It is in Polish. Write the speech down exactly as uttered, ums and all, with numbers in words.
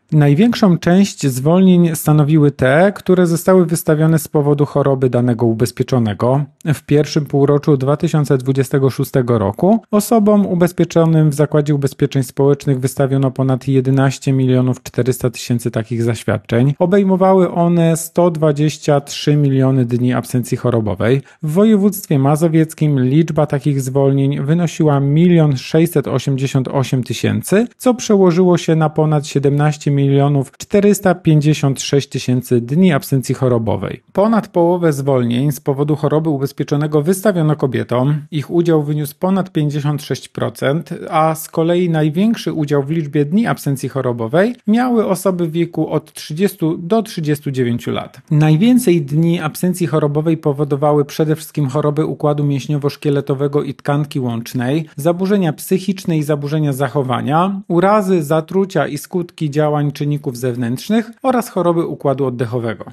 Największą część zwolnień stanowiły te, które zostały wystawione z powodu choroby danego ubezpieczonego. W pierwszym półroczu dwa tysiące dwudziestego szóstego roku osobom ubezpieczonym w Zakładzie Ubezpieczeń Społecznych wystawiono ponad jedenaście milionów czterysta tysięcy takich zaświadczeń. Obejmowały one sto dwadzieścia trzy miliony dni absencji chorobowej. W województwie mazowieckim liczba takich zwolnień wynosiła milion sześćset osiemdziesiąt osiem tysięcy, co przełożyło się na ponad siedemnaście milionów czterysta pięćdziesiąt sześć tysięcy dni absencji chorobowej. Ponad połowę zwolnień z powodu choroby ubezpieczonego wystawiono kobietom. Ich udział wyniósł ponad pięćdziesiąt sześć procent, a z kolei największy udział w liczbie dni absencji chorobowej miały osoby w wieku od trzydziestu do trzydziestu dziewięciu lat. Najwięcej dni absencji chorobowej powodowały przede wszystkim choroby układu mięśniowo-szkieletowego i tkanki łącznej, zaburzenia psychiczne i zaburzenia zachowania, urazy, zatrucia i skutki działań czynników zewnętrznych oraz choroby układu oddechowego.